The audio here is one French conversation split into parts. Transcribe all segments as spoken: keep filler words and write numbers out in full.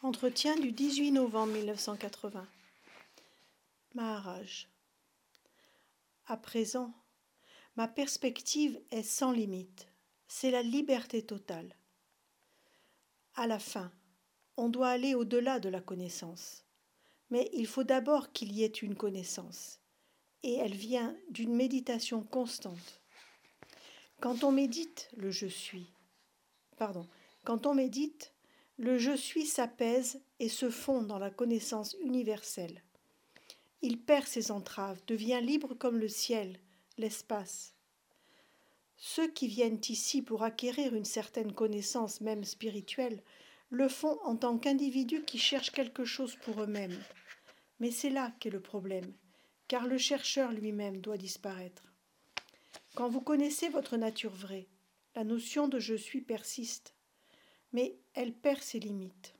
Entretien du dix-huit novembre mille neuf cent quatre-vingts. Maharaj. À présent, ma perspective est sans limite. C'est la liberté totale. À la fin, on doit aller au-delà de la connaissance. Mais il faut d'abord qu'il y ait une connaissance. Et elle vient d'une méditation constante. Quand on médite, le je suis. Pardon. Quand on médite, le je suis s'apaise et se fond dans la connaissance universelle. Il perd ses entraves, devient libre comme le ciel, l'espace. Ceux qui viennent ici pour acquérir une certaine connaissance, même spirituelle, le font en tant qu'individus qui cherchent quelque chose pour eux-mêmes. Mais c'est là qu'est le problème, car le chercheur lui-même doit disparaître. Quand vous connaissez votre nature vraie, la notion de je suis persiste, mais elle perd ses limites.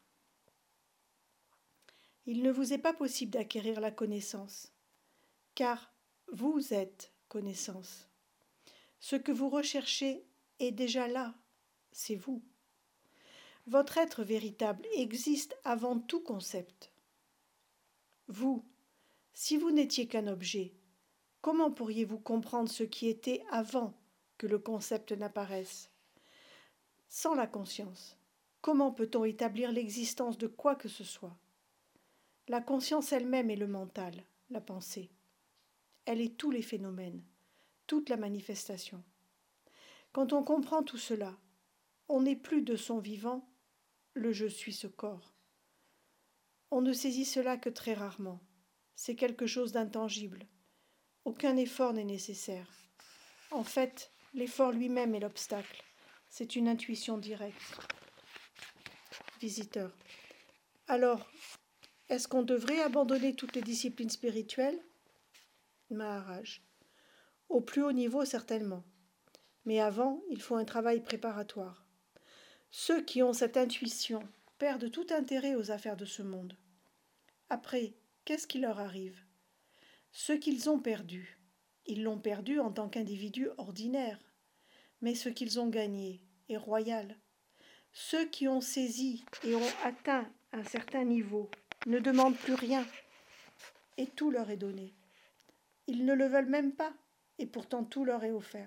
Il ne vous est pas possible d'acquérir la connaissance, car vous êtes connaissance. Ce que vous recherchez est déjà là, c'est vous. Votre être véritable existe avant tout concept. Vous, si vous n'étiez qu'un objet, comment pourriez-vous comprendre ce qui était avant que le concept n'apparaisse? Sans la conscience, comment peut-on établir l'existence de quoi que ce soit? La conscience elle-même est le mental, la pensée. Elle est tous les phénomènes, toute la manifestation. Quand on comprend tout cela, on n'est plus de son vivant, le je suis ce corps. On ne saisit cela que très rarement. C'est quelque chose d'intangible. Aucun effort n'est nécessaire. En fait, l'effort lui-même est l'obstacle. C'est une intuition directe. Visiteur. Alors, est-ce qu'on devrait abandonner toutes les disciplines spirituelles? Maharaj. Au plus haut niveau, certainement. Mais avant, il faut un travail préparatoire. Ceux qui ont cette intuition perdent tout intérêt aux affaires de ce monde. Après, qu'est-ce qui leur arrive? Ce qu'ils ont perdu, ils l'ont perdu en tant qu'individus ordinaires. Mais ce qu'ils ont gagné est royal. Ceux qui ont saisi et ont atteint un certain niveau ne demandent plus rien, et tout leur est donné. Ils ne le veulent même pas, et pourtant tout leur est offert.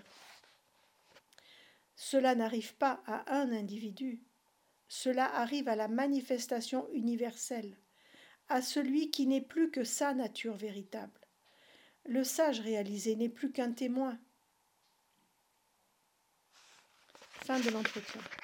Cela n'arrive pas à un individu, cela arrive à la manifestation universelle, à celui qui n'est plus que sa nature véritable. Le sage réalisé n'est plus qu'un témoin. Fin de l'entretien.